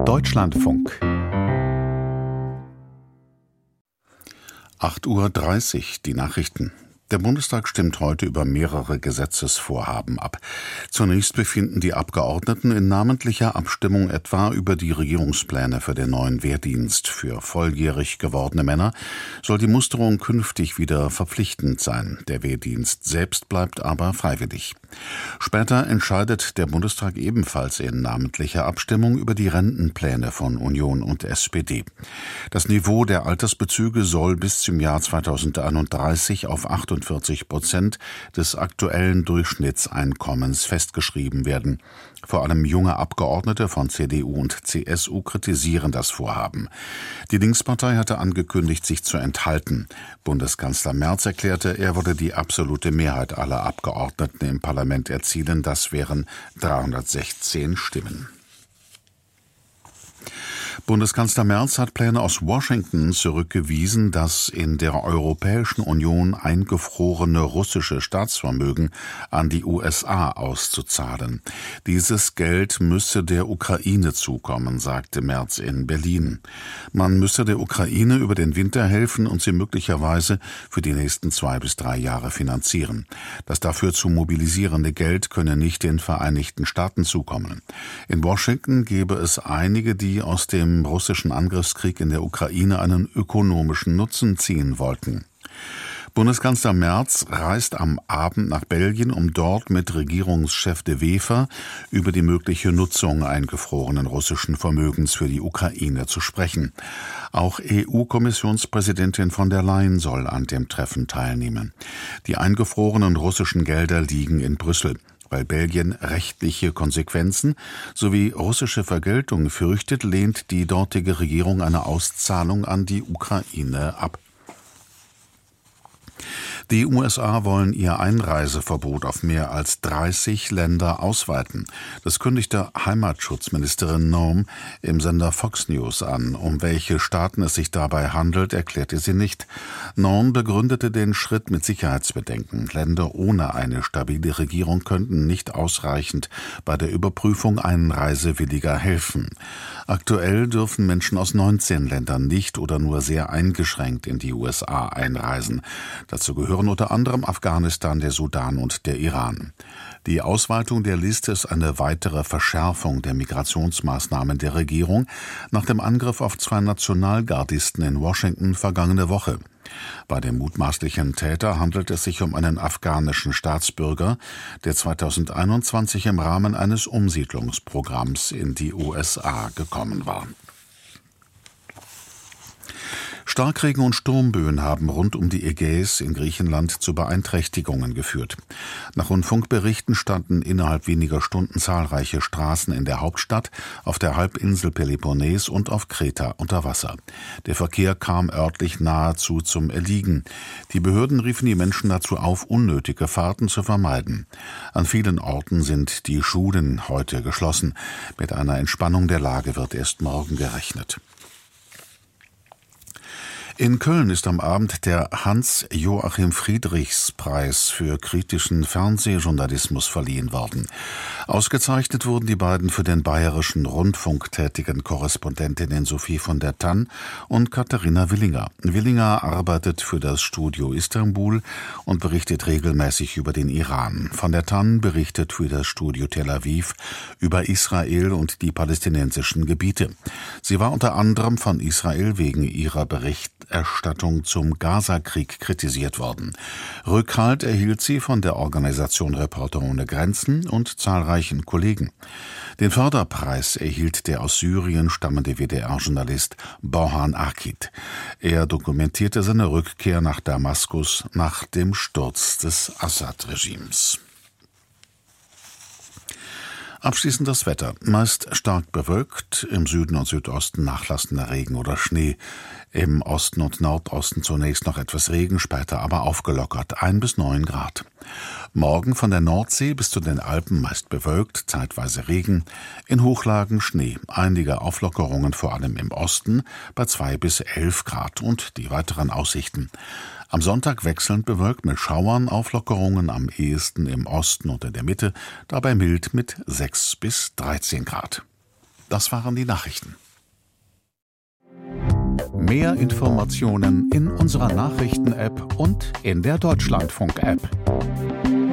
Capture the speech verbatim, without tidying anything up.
Deutschlandfunk. acht Uhr dreißig, die Nachrichten. Der Bundestag stimmt heute über mehrere Gesetzesvorhaben ab. Zunächst befinden die Abgeordneten in namentlicher Abstimmung etwa über die Regierungspläne für den neuen Wehrdienst. Für volljährig gewordene Männer soll die Musterung künftig wieder verpflichtend sein. Der Wehrdienst selbst bleibt aber freiwillig. Später entscheidet der Bundestag ebenfalls in namentlicher Abstimmung über die Rentenpläne von Union und S P D. Das Niveau der Altersbezüge soll bis zum Jahr zweitausendeinunddreißig auf achtundvierzig Prozent des aktuellen Durchschnittseinkommens festgeschrieben werden. Vor allem junge Abgeordnete von C D U und C S U kritisieren das Vorhaben. Die Linkspartei hatte angekündigt, sich zu enthalten. Bundeskanzler Merz erklärte, er wolle die absolute Mehrheit aller Abgeordneten im Parlament erzielen. Das wären dreihundertsechzehn Stimmen. Bundeskanzler Merz hat Pläne aus Washington zurückgewiesen, das in der Europäischen Union eingefrorene russische Staatsvermögen an die U S A auszuzahlen. Dieses Geld müsse der Ukraine zukommen, sagte Merz in Berlin. Man müsse der Ukraine über den Winter helfen und sie möglicherweise für die nächsten zwei bis drei Jahre finanzieren. Das dafür zu mobilisierende Geld könne nicht den Vereinigten Staaten zukommen. In Washington gebe es einige, die aus dem im russischen Angriffskrieg in der Ukraine einen ökonomischen Nutzen ziehen wollten. Bundeskanzler Merz reist am Abend nach Belgien, um dort mit Regierungschef de Wever über die mögliche Nutzung eingefrorenen russischen Vermögens für die Ukraine zu sprechen. Auch E U-Kommissionspräsidentin von der Leyen soll an dem Treffen teilnehmen. Die eingefrorenen russischen Gelder liegen in Brüssel. Weil Belgien rechtliche Konsequenzen sowie russische Vergeltung fürchtet, lehnt die dortige Regierung eine Auszahlung an die Ukraine ab. Die U S A wollen ihr Einreiseverbot auf mehr als dreißig Länder ausweiten. Das kündigte Heimatschutzministerin Noem im Sender Fox News an. Um welche Staaten es sich dabei handelt, erklärte sie nicht. Noem begründete den Schritt mit Sicherheitsbedenken. Länder ohne eine stabile Regierung könnten nicht ausreichend bei der Überprüfung Einreisewilliger helfen. Aktuell dürfen Menschen aus neunzehn Ländern nicht oder nur sehr eingeschränkt in die U S A einreisen. Dazu gehören unter anderem Afghanistan, der Sudan und der Iran. Die Ausweitung der Liste ist eine weitere Verschärfung der Migrationsmaßnahmen der Regierung nach dem Angriff auf zwei Nationalgardisten in Washington vergangene Woche. Bei dem mutmaßlichen Täter handelt es sich um einen afghanischen Staatsbürger, der zweitausendeinundzwanzig im Rahmen eines Umsiedlungsprogramms in die U S A gekommen war. Starkregen und Sturmböen haben rund um die Ägäis in Griechenland zu Beeinträchtigungen geführt. Nach Rundfunkberichten standen innerhalb weniger Stunden zahlreiche Straßen in der Hauptstadt, auf der Halbinsel Peloponnes und auf Kreta unter Wasser. Der Verkehr kam örtlich nahezu zum Erliegen. Die Behörden riefen die Menschen dazu auf, unnötige Fahrten zu vermeiden. An vielen Orten sind die Schulen heute geschlossen. Mit einer Entspannung der Lage wird erst morgen gerechnet. In Köln ist am Abend der Hans-Joachim-Friedrichs-Preis für kritischen Fernsehjournalismus verliehen worden. Ausgezeichnet wurden die beiden für den Bayerischen Rundfunk tätigen Korrespondentinnen Sophie von der Tann und Katharina Willinger. Willinger arbeitet für das Studio Istanbul und berichtet regelmäßig über den Iran. Von der Tann berichtet für das Studio Tel Aviv über Israel und die palästinensischen Gebiete. Sie war unter anderem von Israel wegen ihrer Berichterstattung zum Gaza-Krieg kritisiert worden. Rückhalt erhielt sie von der Organisation Reporter ohne Grenzen und zahlreichen Kollegen. Den Förderpreis erhielt der aus Syrien stammende W D R-Journalist Borhan Akit. Er dokumentierte seine Rückkehr nach Damaskus nach dem Sturz des Assad-Regimes. Abschließend das Wetter. Meist stark bewölkt, im Süden und Südosten nachlassender Regen oder Schnee. Im Osten und Nordosten zunächst noch etwas Regen, später aber aufgelockert, ein bis neun Grad. Morgen von der Nordsee bis zu den Alpen meist bewölkt, zeitweise Regen, in Hochlagen Schnee, einige Auflockerungen vor allem im Osten bei zwei bis elf Grad und die weiteren Aussichten. Am Sonntag wechselnd bewölkt mit Schauern, Auflockerungen am ehesten im Osten und in der Mitte, dabei mild mit sechs bis dreizehn Grad. Das waren die Nachrichten. Mehr Informationen in unserer Nachrichten-App und in der Deutschlandfunk-App.